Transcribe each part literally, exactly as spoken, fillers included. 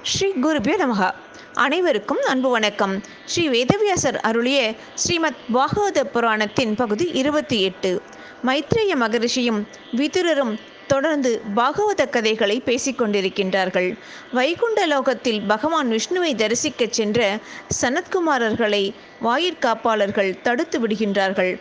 ஸ்ரீ குருபியோ நமகா. அனைவருக்கும் அன்பு வணக்கம். ஸ்ரீ வேதவியாசர் அருளிய ஸ்ரீமத் பாகவத புராணத்தின் பகுதி இருபத்தி எட்டு. மைத்ரேய மகரிஷியும் விதுரரும் தொடர்ந்து பாகவத கதைகளை பேசிக்கொண்டிருக்கின்றார்கள். வைகுண்ட லோகத்தில் பகவான் விஷ்ணுவை தரிசிக்கச் சென்ற சனத்குமாரர்களை வாயிற்காப்பாளர்கள் தடுத்து விடுகின்றார்கள்.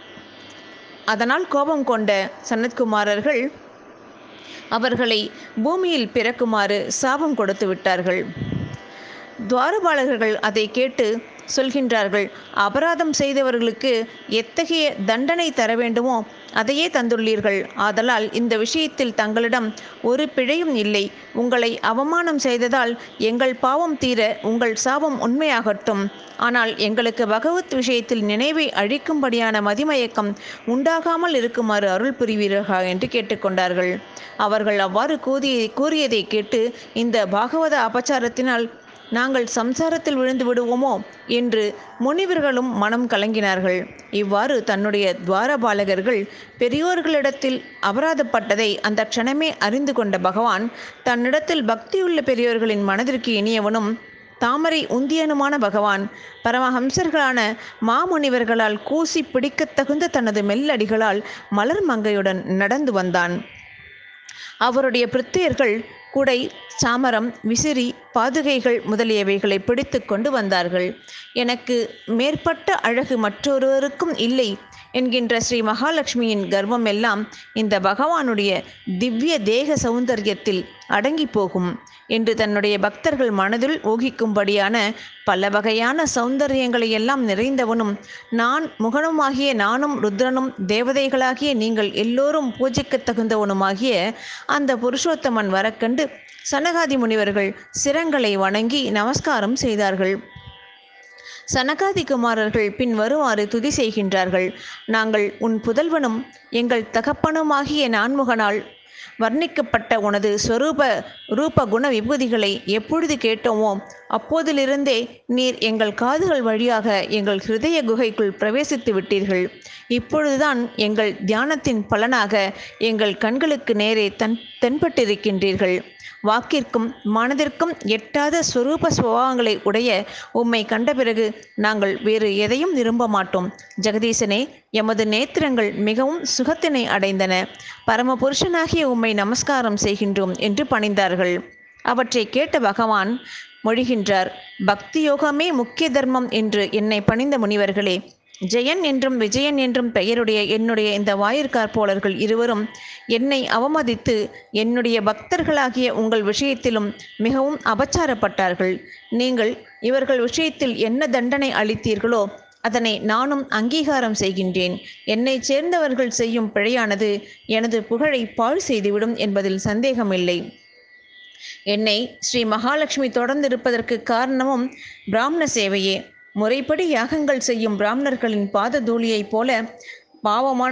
அதனால் கோபம் கொண்ட சனத்குமாரர்கள் அவர்களை பூமியில் பிறக்குமாறு சாபம் கொடுத்து விட்டார்கள். துவாரபாலகர்கள் அதை கேட்டு சொல்கின்றார்கள், அபராதம் செய்தவர்களுக்கு எத்தகைய தண்டனை தர வேண்டுமோ அதையே தந்துள்ளீர்கள். ஆதலால் இந்த விஷயத்தில் தங்களிடம் ஒரு பிழையும் இல்லை. உங்களை அவமானம் செய்ததால் எங்கள் பாவம் தீர உங்கள் சாபம் உண்மையாகட்டும். ஆனால் எங்களுக்கு பகவத் விஷயத்தில் நினைவை அழிக்கும்படியான மதிமயக்கம் உண்டாகாமல் இருக்குமாறு அருள் புரிவீர்களா என்று கேட்டுக்கொண்டார்கள். அவர்கள் அவ்வாறு கூறிய கூறியதை கேட்டு, இந்த பாகவத அபச்சாரத்தினால் நாங்கள் சம்சாரத்தில் விழுந்து விடுவோமோ என்று முனிவர்களும் மனம் கலங்கினார்கள். இவ்வாறு தன்னுடைய துவாரபாலகர்கள் பெரியோர்களிடத்தில் அபராதப்பட்டதை அந்த க்ஷணமே அறிந்து கொண்ட பகவான் தன்னிடத்தில் பக்தியுள்ள பெரியோர்களின் மனதிற்கு இனியவனும் தாமரை உந்தியனுமான பகவான் பரமஹம்சர்களான மாமுனிவர்களால் கூசி பிடிக்கத்தகுந்த தனது மெல்லடிகளால் மலர் மங்கையுடன் நடந்து வந்தான். அவருடைய பிரித்தியர்கள் குடை, சாமரம், விசிறி, பாதுகைகள் முதலியவைகளை பிடித்து கொண்டு வந்தார்கள். எனக்கு மேற்பட்ட அழகு மற்றொருவருக்கும் இல்லை என்கின்ற ஸ்ரீ மகாலட்சுமியின் கர்வம் எல்லாம் இந்த பகவானுடைய திவ்ய தேக சௌந்தரியத்தில் அடங்கி போகும் என்று தன்னுடைய பக்தர்கள் மனதில் ஊகிக்கும்படியான பல வகையான சௌந்தரியங்களை எல்லாம் நிறைந்தவனும் நான் முகனுமாகிய நானும் ருத்ரனும் தேவதைகளாகிய நீங்கள் எல்லோரும் பூஜைக்கு தகுந்தவனுமாகிய அந்த புருஷோத்தமன் வரக்கண்டு சனகாதி முனிவர்கள் சிரங்களை வணங்கி நமஸ்காரம் செய்தார்கள். சனகாதி குமாரர்கள் பின் வருமாறு துதி செய்கின்றார்கள். நாங்கள் உன் புதல்வனும் எங்கள் தகப்பனுமாகிய நான்முகனால் வர்ணிக்கப்பட்ட உனது ஸ்வரூப ரூப குண விபூதிகளை எப்பொழுது கேட்டோமோ அப்போதிலிருந்தே நீர் எங்கள் காதுகள் வழியாக எங்கள் ஹிருதய குகைக்குள் பிரவேசித்து விட்டீர்கள். இப்பொழுதுதான் எங்கள் தியானத்தின் பலனாக எங்கள் கண்களுக்கு நேரே தன் தென்பட்டிருக்கின்றீர்கள். வாக்கிற்கும் மனதிற்கும் எட்டாத ஸ்வரூப சுபாவங்களை உடைய உம்மை கண்ட பிறகு நாங்கள் வேறு எதையும் விரும்ப மாட்டோம். ஜெகதீசனே, எமது நேத்திரங்கள் மிகவும் சுகத்தினை அடைந்தன. பரமபுருஷனாகிய உம்மை நமஸ்காரம் செய்கின்றோம் என்று பணிந்தார்கள். அவற்றை கேட்ட பகவான் மொழிகின்றார், பக்தி யோகமே முக்கிய தர்மம் என்று என்னை பணிந்த முனிவர்களே, ஜெயன் என்றும் விஜயன் என்றும் பெயருடைய என்னுடைய இந்த வாயிற்காற்போலர்கள் இருவரும் என்னை அவமதித்து என்னுடைய பக்தர்களாகிய உங்கள் விஷயத்திலும் மிகவும் அபச்சாரப்பட்டார்கள். நீங்கள் இவர்கள் விஷயத்தில் என்ன தண்டனை அளித்தீர்களோ அதனை நானும் அங்கீகாரம் செய்கின்றேன். என்னை சேர்ந்தவர்கள் செய்யும் பிழையானது எனது புகழை பாழ் செய்துவிடும் என்பதில் சந்தேகமில்லை. என்னை ஸ்ரீ மகாலட்சுமி தொடர்ந்திருப்பதற்கு காரணமும் பிராமண சேவையே. முறைப்படி யாகங்கள் செய்யும் பிராமணர்களின் பாத தூளியைப் போல பாவமான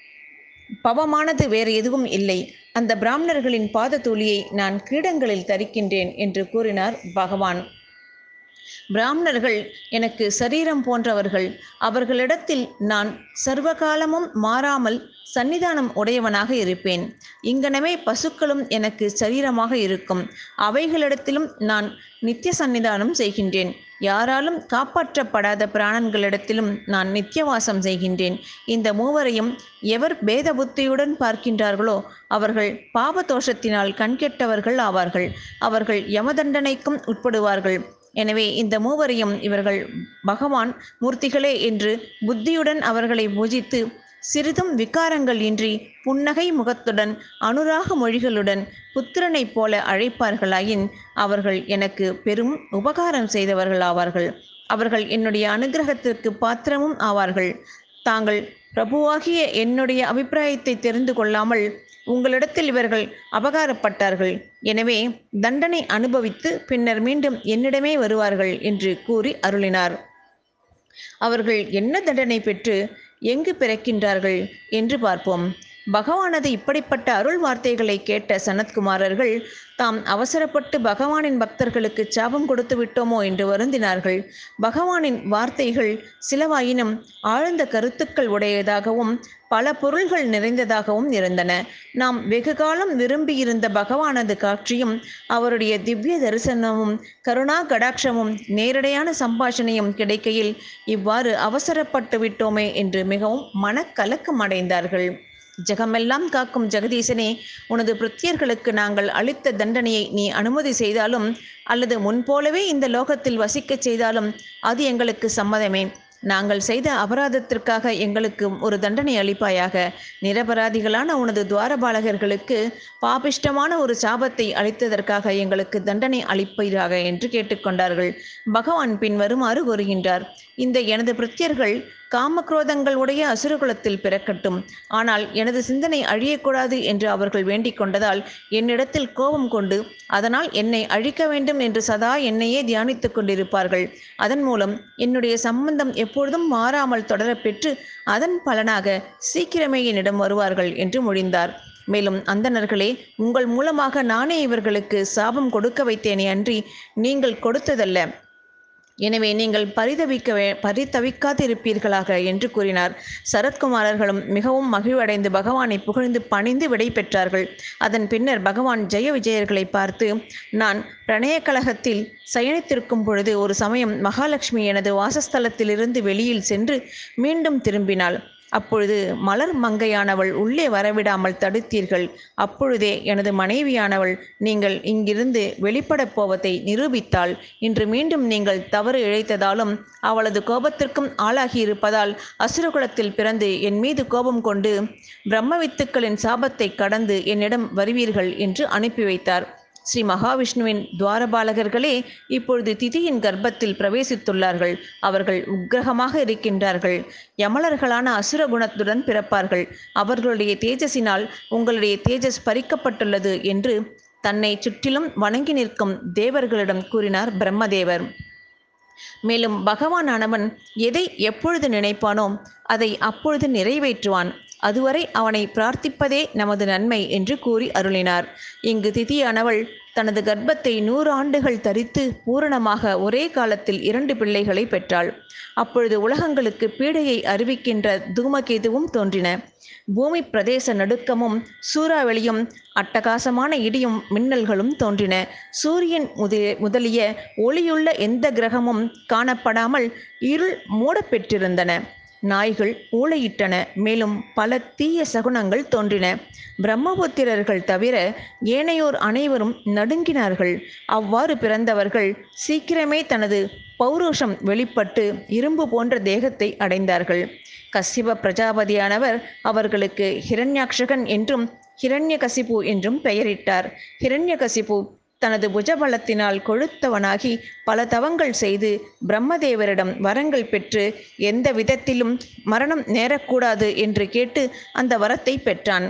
பவமானது வேறு எதுவும் இல்லை. அந்த பிராமணர்களின் பாத தூளியை நான் கிரீடங்களில் தரிக்கின்றேன் என்று கூறினார் பகவான். பிராமணர்கள் எனக்கு சரீரம் போன்றவர்கள். அவர்களிடத்தில் நான் சர்வகாலமும் மாறாமல் சன்னிதானம் உடையவனாக இருப்பேன். இங்கனமே பசுக்களும் எனக்கு சரீரமாக இருக்கும். அவைகளிடத்திலும் நான் நித்திய சன்னிதானம் செய்கின்றேன். யாராலும் காப்பாற்றப்படாத பிராணன்களிடத்திலும் நான் நித்தியவாசம் செய்கின்றேன். இந்த மூவரையும் எவர் பேத புத்தியுடன் பார்க்கின்றார்களோ அவர்கள் பாபதோஷத்தினால் கண்கெட்டவர்கள் ஆவார்கள். அவர்கள் யமதண்டனைக்கும் உட்படுவார்கள். எனவே இந்த மூவரையும் இவர்கள் பகவான் மூர்த்திகளே என்று புத்தியுடன் அவர்களை பூஜித்து சிறிதும் விகாரங்கள் இன்றி புன்னகை முகத்துடன் அனுராக மொழிகளுடன் புத்திரனைப் போல அழைப்பார்களாயின் அவர்கள் எனக்கு பெரும் உபகாரம் செய்தவர்கள் ஆவார்கள். அவர்கள் என்னுடைய அனுகிரகத்திற்கு பாத்திரமும் ஆவார்கள். தாங்கள் பிரபுவாகிய என்னுடைய அபிப்பிராயத்தை தெரிந்து கொள்ளாமல் உங்களிடத்தில் இவர்கள் அபகாரப்பட்டார்கள். எனவே தண்டனை அனுபவித்து பின்னர் மீண்டும் என்னிடமே வருவார்கள் என்று கூறி அருளினார். அவர்கள் என்ன தண்டனை பெற்று எங்கு பிறக்கின்றார்கள் என்று பார்ப்போம். பகவானது இப்படிப்பட்ட அருள் வார்த்தைகளை கேட்ட சனத்குமாரர்கள் தாம் அவசரப்பட்டு பகவானின் பக்தர்களுக்கு சாபம் கொடுத்து விட்டோமோ என்று வருந்தினார்கள். பகவானின் வார்த்தைகள் சிலவாயினும் ஆழ்ந்த கருத்துக்கள் உடையதாகவும் பல பொருள்கள் நிறைந்ததாகவும் இருந்தன. நாம் வெகுகாலம் விரும்பியிருந்த பகவானது காட்சியும் அவருடைய திவ்ய தரிசனமும் கருணா கடாட்சமும் நேரடியான சம்பாஷணையும் கிடைக்கையில் இவ்வாறு அவசரப்பட்டு விட்டோமே என்று மிகவும் மனக்கலக்கம் அடைந்தார்கள். ஜகமெல்லாம் காக்கும் ஜெகதீசனே, உனது பிருத்தியர்களுக்கு நாங்கள் அளித்த தண்டனையை நீ அனுமதி செய்தாலும் அல்லது முன்போலவே இந்த லோகத்தில் வசிக்கச் செய்தாலும் அது எங்களுக்கு சம்மதமே. நாங்கள் செய்த அபராதத்திற்காக எங்களுக்கு ஒரு தண்டனை அளிப்பாயாக. நிரபராதிகளான உனது துவாரபாலகர்களுக்கு பாபிஷ்டமான ஒரு சாபத்தை அளித்ததற்காக எங்களுக்கு தண்டனை அளிப்பீராக என்று கேட்டுக்கொண்டார்கள். பகவான் பின் வருமாறு கூறுகின்றார். இந்த எனது பிருத்தியர்கள் காமக்ரோதங்கள் உடைய அசுரகுலத்தில் பிறக்கட்டும். ஆனால் எனது சிந்தனை அழியக்கூடாது என்று அவர்கள் வேண்டிக் கொண்டதால் என்னிடத்தில் கோபம் கொண்டு அதனால் என்னை அழிக்க வேண்டும் என்று சதா என்னையே தியானித்துக் கொண்டிருப்பார்கள். அதன் மூலம் என்னுடைய சம்பந்தம் எப்பொழுதும் மாறாமல் தொடரப்பெற்று அதன் பலனாக சீக்கிரமே என்னிடம் வருவார்கள் என்று மொழிந்தார். மேலும் அந்தணர்களே, உங்கள் மூலமாக நானே இவர்களுக்கு சாபம் கொடுக்க வைத்தேனே அன்றி நீங்கள் கொடுத்ததல்ல. எனவே நீங்கள் பரிதவிக்கவே பரிதவிக்காதிருப்பீர்களாக என்று கூறினார். சரத்குமாரர்களும் மிகவும் மகிழ்வடைந்து பகவானை புகழ்ந்து பணிந்து விடை பெற்றார்கள். அதன் பின்னர் பகவான் ஜெய விஜயர்களை பார்த்து, நான் பிரணய கலகத்தில் சயனித்திருக்கும் பொழுது ஒரு சமயம் மகாலட்சுமி எனது வாசஸ்தலத்திலிருந்து வெளியில் சென்று மீண்டும் திரும்பினாள். அப்பொழுது மலர் மங்கையானவள் உள்ளே வரவிடாமல் தடுத்தீர்கள். அப்பொழுதே எனது மனைவியானவள் நீங்கள் இங்கிருந்து வெளிப்படப் போவதை நிரூபித்தாள். இன்று மீண்டும் நீங்கள் தவறு இழைத்ததாலும் அவளது கோபத்திற்கும் ஆளாகியிருப்பதால் அசுரகுலத்தில் பிறந்து என் மீது கோபம் கொண்டு பிரம்மவித்துக்களின் சாபத்தை கடந்து என்னிடம் வருவீர்கள் என்று அனுப்பி வைத்தார். ஸ்ரீ மகாவிஷ்ணுவின் துவாரபாலகர்களே இப்பொழுது திதியின் கர்ப்பத்தில் பிரவேசித்துள்ளார்கள். அவர்கள் உக்கிரகமாக இருக்கின்றார்கள். யமலர்களான அசுர குணத்துடன் பிறப்பார்கள். அவர்களுடைய தேஜஸினால் உங்களுடைய தேஜஸ் பறிக்கப்பட்டுள்ளது என்று தன்னை சுற்றிலும் வணங்கி நிற்கும் தேவர்களிடம் கூறினார் பிரம்மதேவர். மேலும் பகவான் ஆனவன் எதை எப்பொழுது நினைப்பானோ அதை அப்பொழுது நிறைவேற்றுவான். அதுவரை அவனை பிரார்த்திப்பதே நமது நன்மை என்று கூறி அருளினார். இங்கு திதியானவள் தனது கர்ப்பத்தை நூறு ஆண்டுகள் தரித்து பூரணமாக ஒரே காலத்தில் இரண்டு பிள்ளைகளை பெற்றாள். அப்பொழுது உலகங்களுக்கு பீடையை அறிவிக்கின்ற தூமகேதுவும் தோன்றின. பூமி பிரதேச நடுக்கமும் சூறாவளியும் அட்டகாசமான இடியும் மின்னல்களும் தோன்றின. சூரியன் முதலிய ஒளியுள்ள எந்த கிரகமும் காணப்படாமல் இருள் மூடப்பெற்றிருந்தன. நாய்கள் ஊளையிட்டன. மேலும் பல தீய சகுனங்கள் தோன்றின. பிரம்மபுத்திரர்கள் தவிர ஏனையோர் அனைவரும் நடுங்கினார்கள். அவ்வாறு பிறந்தவர்கள் சீக்கிரமே தனது பௌருஷம் வெளிப்பட்டு இரும்பு போன்ற தேகத்தை அடைந்தார்கள். கஸ்யப பிரஜாபதியானவர் அவர்களுக்கு ஹிரண்யாக்ஷகன் என்றும் ஹிரண்யகசிபு என்றும் பெயரிட்டார். ஹிரண்யகசிபு தனது புஜபலத்தினால் கொழுத்தவனாகி பல தவங்கள் செய்து பிரம்மதேவரிடம் வரங்கள் பெற்று எந்த விதத்திலும் மரணம் நேரக்கூடாது என்று கேட்டு அந்த வரத்தை பெற்றான்.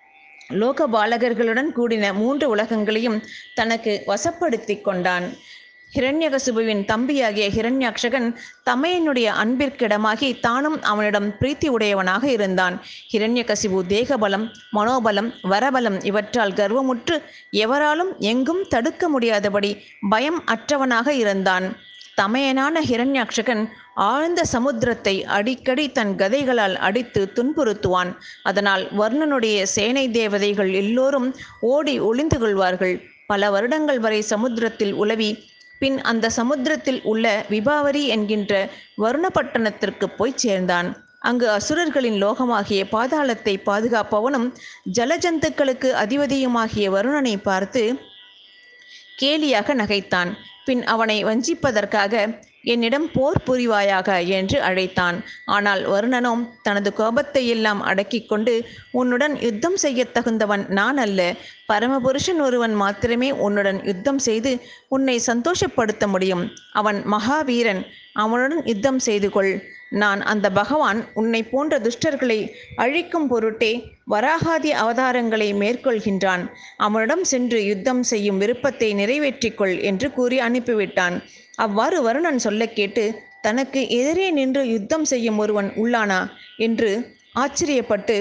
லோக பாலகர்களுடன் கூடின மூன்று உலகங்களையும் தனக்கு வசப்படுத்தி கொண்டான். ஹிரண்யகசிபுவின் தம்பியாகிய ஹிரண்யாக்ஷகன் தமையனுடைய அன்பிற்கிடமாகி தானும் அவனிடம் பிரீத்தி உடையவனாக இருந்தான். ஹிரண்யகசிபு தேகபலம், மனோபலம், வரபலம் இவற்றால் கர்வமுற்று எவராலும் எங்கும் தடுக்க முடியாதபடி பயம் அற்றவனாக இருந்தான். தமையனான ஹிரண்யாக்ஷகன் ஆழ்ந்த சமுத்திரத்தை அடிக்கடி தன் கதைகளால் அடித்து துன்புறுத்துவான். அதனால் வர்ணனுடைய சேனை தேவதைகள் எல்லோரும் ஓடி ஒளிந்து கொள்வார்கள். பல வருடங்கள் வரை சமுத்திரத்தில் உலவி பின் அந்த சமுத்திரத்தில் உள்ள விபாவரி என்கின்ற வருணப்பட்டணத்திற்கு போய் சேர்ந்தான். அங்கு அசுரர்களின் லோகமாகிய பாதாளத்தை பாதுகாப்பவனும் ஜலஜந்துக்களுக்கு அதிபதியுமாகிய வருணனை பார்த்து கேலியாக நகைத்தான். பின் அவனை வஞ்சிப்பதற்காக என்னிடம் போர் புரிவாயாக என்று அழைத்தான். ஆனால் வருணனோ தனது கோபத்தை எல்லாம் அடக்கி கொண்டு, உன்னுடன் யுத்தம் செய்ய தகுந்தவன் நான் அல்ல, பரமபுருஷன் ஒருவன் மாத்திரமே உன்னுடன் யுத்தம் செய்து உன்னை சந்தோஷப்படுத்த முடியும். அவன் மகாவீரன், அவனுடன் யுத்தம் செய்து கொள். நான் அந்த பகவான் உன்னை போன்ற துஷ்டர்களை அழிக்கும் பொருட்டே வராகாதி அவதாரங்களை மேற்கொள்கின்றான். அவனிடம் சென்று யுத்தம் செய்யும் விருப்பத்தை நிறைவேற்றிக்கொள் என்று கூறி அனுப்பிவிட்டான். அவ்வாறு வருணன் சொல்ல கேட்டு தனக்கு எதிரே நின்று யுத்தம் செய்யும் ஒருவன் உள்ளானா என்று ஆச்சரியப்பட்டு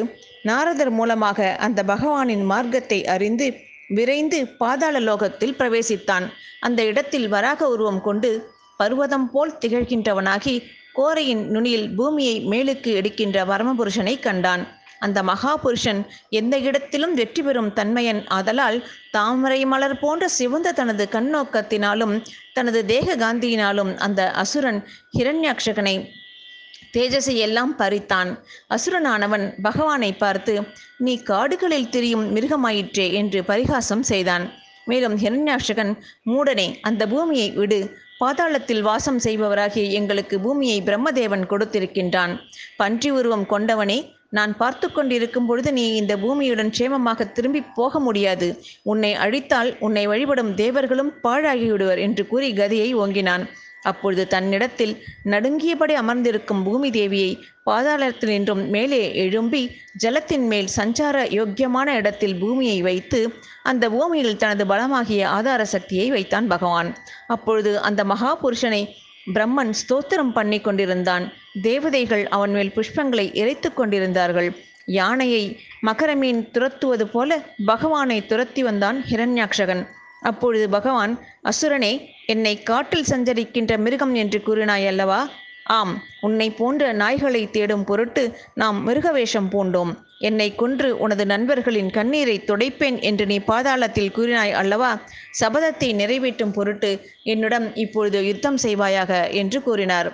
நாரதர் மூலமாக அந்த பகவானின் மார்க்கத்தை அறிந்து விரைந்து பாதாள லோகத்தில் பிரவேசித்தான். அந்த இடத்தில் வராக உருவம் கொண்டு பர்வதம் போல் திகழ்கின்றவனாகி கோரையின் நுனியில் பூமியை மேலுக்கு எடுக்கின்ற பரமபுருஷனை கண்டான். அந்த மகாபுருஷன் எந்த இடத்திலும் வெற்றி பெறும் தன்மையன் ஆதலால் தாமரை மலர் போன்ற சிவந்த தனது கண்ணோக்கத்தினாலும் தனது தேக காந்தியினாலும் அந்த அசுரன் ஹிரண்யாக்ஷகனை தேஜஸை எல்லாம் பறித்தான். அசுரனானவன் பகவானை பார்த்து, நீ காடுகளில் திரியும் மிருகமாயிற்றே என்று பரிகாசம் செய்தான். மேலும் ஹிரண்யாக்ஷகன், மூடனே, அந்த பூமியை விடு, பாதாளத்தில் வாசம் செய்பவராகிய எங்களுக்கு பூமியை பிரம்மதேவன் கொடுத்திருக்கின்றான். பன்றி உருவம் கொண்டவனே, நான் பார்த்து கொண்டிருக்கும் பொழுது நீ இந்த பூமியுடன் க்ஷேமமாக திரும்பி போக முடியாது. உன்னை அழித்தால் உன்னை வழிபடும் தேவர்களும் பாழாகிவிடுவர் என்று கூறி கதையை ஓங்கினான். அப்பொழுது தன்னிடத்தில் நடுங்கியபடி அமர்ந்திருக்கும் பூமி தேவியை பாதாளத்தில் நின்றும் மேலே எழும்பி ஜலத்தின் மேல் சஞ்சார யோக்கியமான இடத்தில் பூமியை வைத்து அந்த பூமியில் தனது பலமாகிய ஆதார சக்தியை வைத்தான் பகவான். அப்பொழுது அந்த மகாபுருஷனை பிரம்மன் ஸ்தோத்திரம் பண்ணி கொண்டிருந்தான். தேவதைகள் அவன் மேல் புஷ்பங்களை இறைத்து கொண்டிருந்தார்கள். யானையை மகரமீன் துரத்துவது போல பகவானை துரத்தி வந்தான் ஹிரண்யாக்ஷகன். அப்பொழுது பகவான், அசுரனே, என்னை காட்டில் சஞ்சரிக்கின்ற மிருகம் என்று கூறினாய் அல்லவா? ஆம், உன்னை போன்ற நாய்களை தேடும் பொருட்டு நாம் மிருகவேஷம் பூண்டோம். என்னை கொன்று உனது நண்பர்களின் கண்ணீரை துடைப்பேன் என்று நீ பாதாளத்தில் கூறினாய் அல்லவா? சபதத்தை நிறைவேற்றும் பொருட்டு என்னுடன் இப்பொழுது யுத்தம் செய்வாயாக என்று கூறினார்.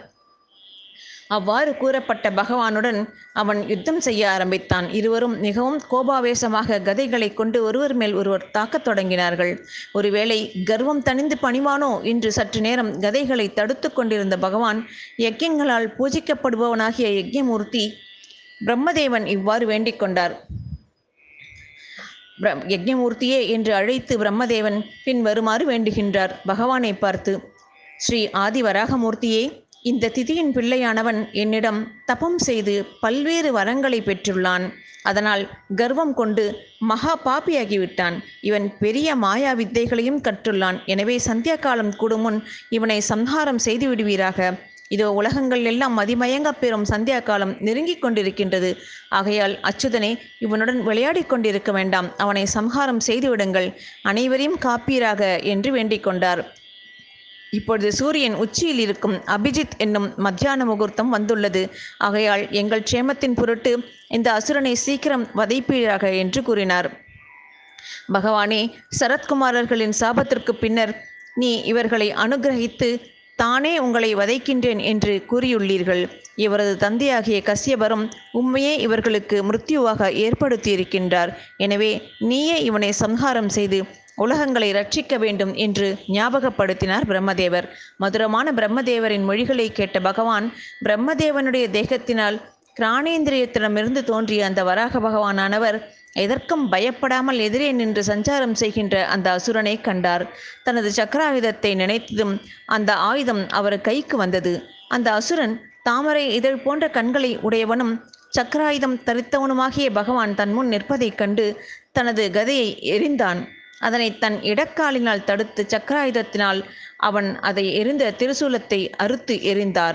அவ்வாறு கூறப்பட்ட பகவானுடன் அவன் யுத்தம் செய்ய ஆரம்பித்தான். இருவரும் மிகவும் கோபாவேசமாக கதைகளை கொண்டு ஒருவர் மேல் ஒருவர் தாக்கத் தொடங்கினார்கள். ஒருவேளை கர்வம் தணிந்து பணிவானோ என்று சற்று நேரம் கதைகளை தடுத்து கொண்டிருந்த பகவான் யஜ்யங்களால் பூஜிக்கப்படுபவனாகிய யஜ்யமூர்த்தி பிரம்மதேவன் இவ்வாறு வேண்டிக் கொண்டார். யஜ்யமூர்த்தியே என்று அழைத்து பிரம்மதேவன் பின் வருமாறு வேண்டுகின்றார். பகவானை பார்த்து, ஸ்ரீ ஆதி வராகமூர்த்தியே, இந்த திதியின் பிள்ளையானவன் என்னிடம் தபம் செய்து பல்வேறு வரங்களை பெற்றுள்ளான். அதனால் கர்வம் கொண்டு மகா பாப்பியாகிவிட்டான். இவன் பெரிய மாயா வித்தைகளையும் கற்றுள்ளான். எனவே சந்தியா காலம் கூடும் முன் இவனை சம்ஹாரம் செய்து விடுவீராக. இதோ உலகங்கள் எல்லாம் மதிமயங்க பெறும் சந்தியா காலம் நெருங்கிக் கொண்டிருக்கின்றது. ஆகையால் அச்சுதனே, இவனுடன் விளையாடி கொண்டிருக்க வேண்டாம், அவனை சம்ஹாரம் செய்துவிடுங்கள், அனைவரையும் காப்பீராக என்று வேண்டிக் கொண்டார். இப்பொழுது சூரியன் உச்சியில் இருக்கும் அபிஜித் என்னும் மத்தியான முகூர்த்தம் வந்துள்ளது. ஆகையால் எங்கள் க்ஷேமத்தின் பொருட்டு இந்த அசுரனை சீக்கிரம் வதைப்பீராக என்று கூறினார். பகவானே, சரத்குமாரர்களின் சாபத்திற்கு பின்னர் நீ இவர்களை அனுகிரகித்து தானே உங்களை வதைக்கின்றேன் என்று கூறியுள்ளீர்கள். இவரது தந்தையாகிய கஸ்யபரும் உண்மையே இவர்களுக்கு மிருத்யுவாக ஏற்படுத்தியிருக்கின்றார். எனவே நீயே இவனை சம்ஹாரம் செய்து உலகங்களை ரட்சிக்க வேண்டும் என்று ஞாபகப்படுத்தினார் பிரம்மதேவர். மதுரமான பிரம்மதேவரின் மொழிகளை கேட்ட பகவான் பிரம்மதேவனுடைய தேகத்தினால் கிராணேந்திரியத்திடமிருந்து தோன்றிய அந்த வராக பகவானானவர் எதற்கும் பயப்படாமல் எதிரே நின்று சஞ்சாரம் செய்கின்ற அந்த அசுரனை கண்டார். தனது சக்கராயுதத்தை நினைத்ததும் அந்த ஆயுதம் அவர் கைக்கு வந்தது. அந்த அசுரன் தாமரை இதழ் போன்ற கண்களை உடையவனும் சக்கராயுதம் தரித்தவனுமாகிய பகவான் தன் முன் நிற்பதைக் கண்டு தனது கதையை எறிந்தான். அதனை தன் இடக்காலினால் தடுத்து சக்கராயுதத்தினால் அவன் அதை எறிந்த திருசூலத்தை அறுத்து எறிந்தார்.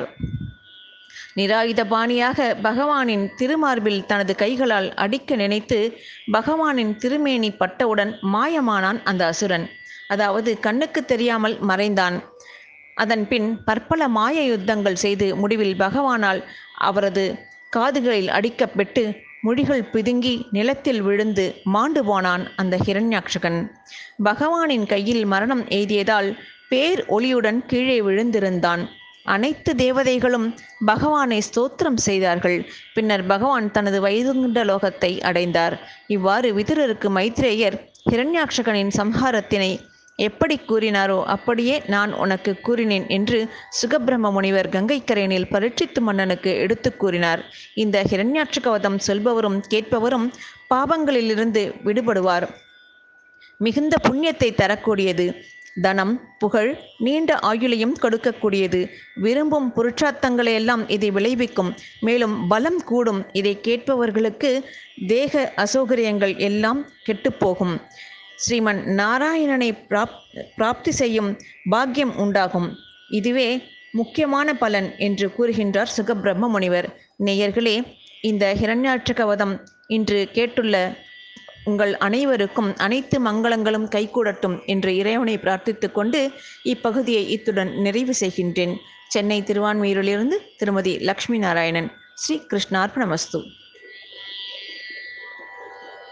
நிராயுதபாணியாக பகவானின் திருமார்பில் தனது கைகளால் அடிக்க நினைத்து பகவானின் திருமேனி பட்டவுடன் மாயமானான் அந்த அசுரன். அதாவது கண்ணுக்கு தெரியாமல் மறைந்தான். அதன் பின் பற்பல மாய யுத்தங்கள் செய்து முடிவில் பகவானால் அவரது காதுகளில் அடிக்கப்பட்டு மொழிகள் பிதுங்கி நிலத்தில் விழுந்து மாண்டு போனான் அந்த ஹிரண்யாக்ஷகன். பகவானின் கையில் மரணம் எய்தியதால் பேர் ஒளியுடன் கீழே விழுந்திருந்தான். அனைத்து தேவதைகளும் பகவானை ஸ்தோத்திரம் செய்தார்கள். பின்னர் பகவான் தனது வைகுண்ட லோகத்தை அடைந்தார். இவ்வாறு விதுரருக்கு மைத்ரேயர் ஹிரண்யாக்ஷகனின் சம்ஹாரத்தினை எப்படி கூறினாரோ அப்படியே நான் உனக்கு கூறினேன் என்று சுகபிரம்ம முனிவர் கங்கைக்கரையினில் பரீட்சித்து மன்னனுக்கு எடுத்து கூறினார். இந்த ஹிரண்யாட்சகவதம் சொல்பவரும் கேட்பவரும் பாவங்களிலிருந்து விடுபடுவார். மிகுந்த புண்ணியத்தை தரக்கூடியது. தனம், புகழ், நீண்ட ஆயுளையும் கொடுக்கக்கூடியது. விரும்பும் புருஷார்த்தங்களையெல்லாம் இதை விளைவிக்கும். மேலும் பலம் கூடும். இதை கேட்பவர்களுக்கு தேக அசௌகரியங்கள் எல்லாம் கெட்டுப்போகும். ஸ்ரீமன் நாராயணனை பிராப் பிராப்தி செய்யும் பாக்கியம் உண்டாகும். இதுவே முக்கியமான பலன் என்று கூறுகின்றார் சுகபிரம்ம முனிவர். நேயர்களே, இந்த ஹிரண்யாட்சகவதம் இன்று கேட்டுள்ள உங்கள் அனைவருக்கும் அனைத்து மங்களங்களும் கைகூடட்டும் என்று இறைவனை பிரார்த்தித்து கொண்டு இப்பகுதியை இத்துடன் நிறைவு செய்கின்றேன். சென்னை திருவான்மியூரிலிருந்து திருமதி லக்ஷ்மி நாராயணன். ஸ்ரீ கிருஷ்ணார்ப்பணமஸ்து.